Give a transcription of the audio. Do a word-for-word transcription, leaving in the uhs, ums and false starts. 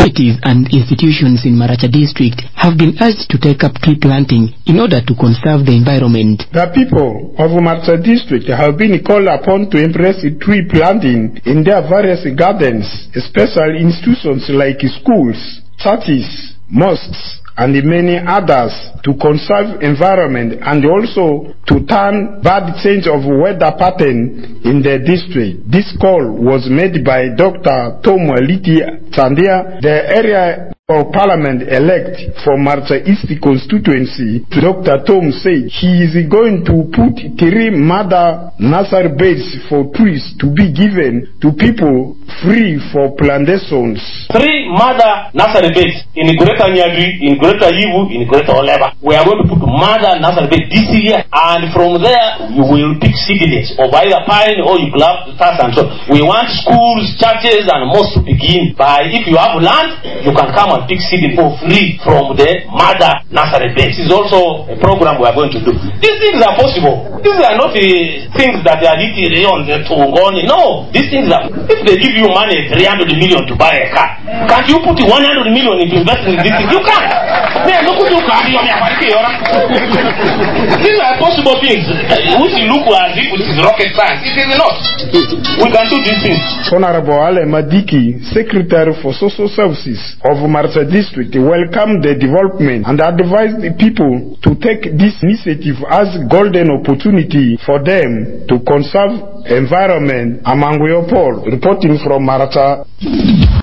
Communities and institutions in Maracha district have been urged to take up tree planting in order to conserve the environment. The people of Maracha district have been called upon to embrace tree planting in their various gardens, especially institutions like schools, churches, mosques, and many others, to conserve environment and also to turn bad change of weather pattern in the district. This call was made by Doctor Tom Waliti Chandia, the area of Parliament elect for Maracha East constituency. Doctor Tom said he is going to put three mother nursery beds for trees to be given to people free for plantations. Three mother nursery beds in Greater Nyagri, in Greater Yivu, in Greater Oleba. We are going to put mother nursery bed this year, and from there you will pick seedlings of either pine or you plant and so. We want schools, churches, and mosques to begin by, if you have land, you can come and pick seedlings for free from the mother nursery bed. This is also a program we are going to do. These things are possible. These are not the things that they are hitting on the Tongoni. No, these things are. If they give you money, three hundred million to buy a car, can't you put one hundred million into investing in this thing? You can't. These are possible things which look as if it is rocket science. It is not. We can do these things. Honorable Ale Madiki, Secretary for Social Services of Maracha District, welcomed the development and advised the people to take this initiative as golden opportunity for them to conserve environment. Among Paul, reporting from Maracha.